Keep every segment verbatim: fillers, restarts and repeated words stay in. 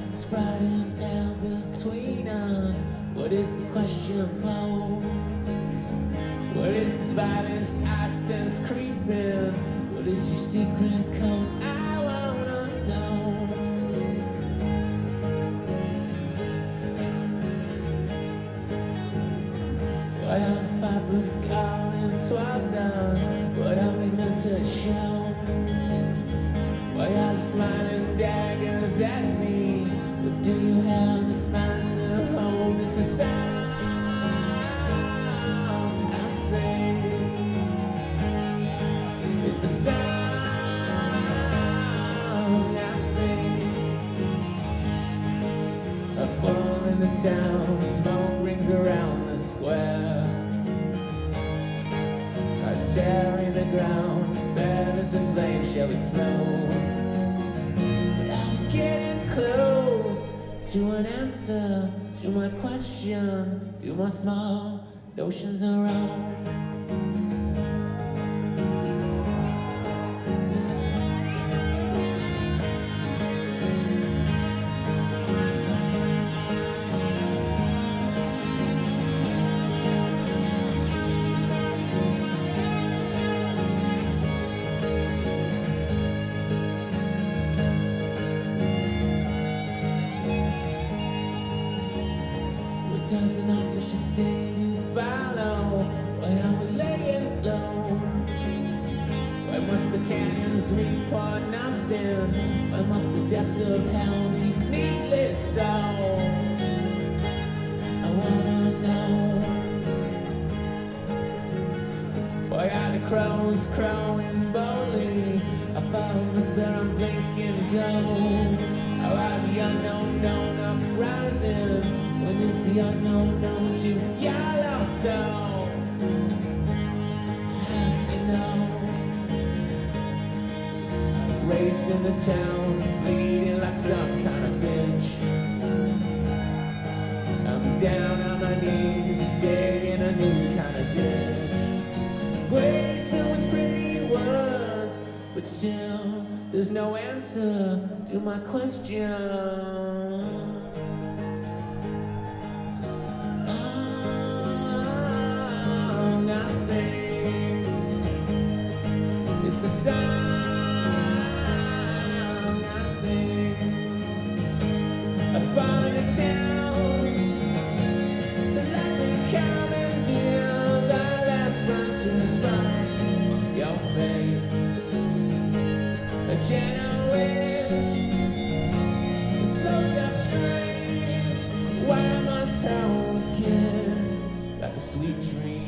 that's riding down between us. What is the question posed? What is this violence I sense creeping? What is your secret code? I wanna know. Why are the vipers calling towards us? What are we meant to show? Why are you smiling daggers at me? What do you have that's mine to hold? It's a sound I say. It's a sound I sing. Up all in the town, smoke rings around the square. I tear in the ground, feathers and flames shall explode. But I'm getting close to an answer to my question. Do my small notions around? Does an ice fish stay you follow? Why are we laying low? Why must the canyons report nothing? Why must the depths of hell be needless so? I wanna know. Why are the crows crowing boldly? I follow us there, I'm blinking gold. How are the unknown known uprising? When is the unknown known to yellow soul? I have to know. Race in the town, bleeding like some kind of bitch. I'm down on my knees, dead in a new kind of ditch. Waves filled with pretty words, but still there's no answer to my question. I sing. It's a song I sing. I find a town to let me come and deal the last frontiers from your faith. A gentle wish floats upstream. Why must hope again like a sweet dream?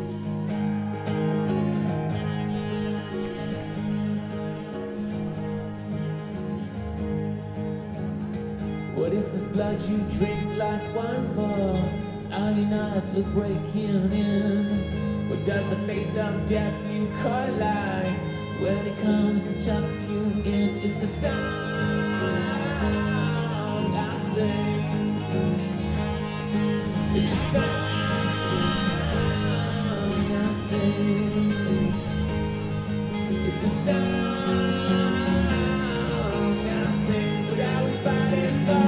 What is this blood you drink like wine for? Are you nuts with breaking in? What does the face of death you call like when it comes to tuck you in? It's a song I sing. It's a song I sing. It's a song I sing. But are we fighting for?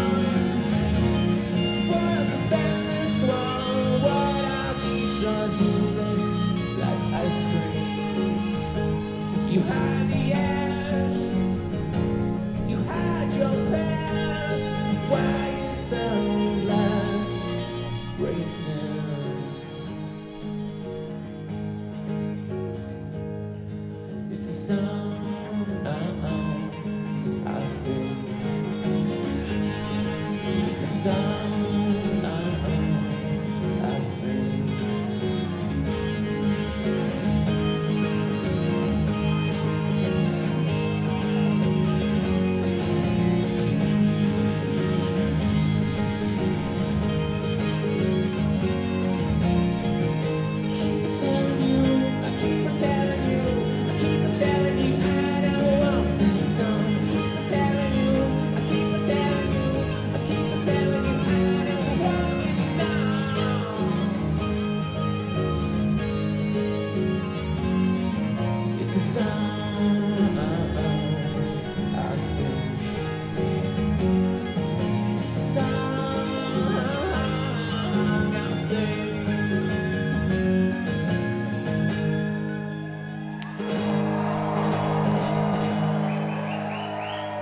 Spoils of family swung. What are these songs you lick like ice cream? You hide the ash,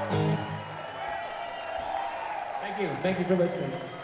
Thank you. Thank you for listening.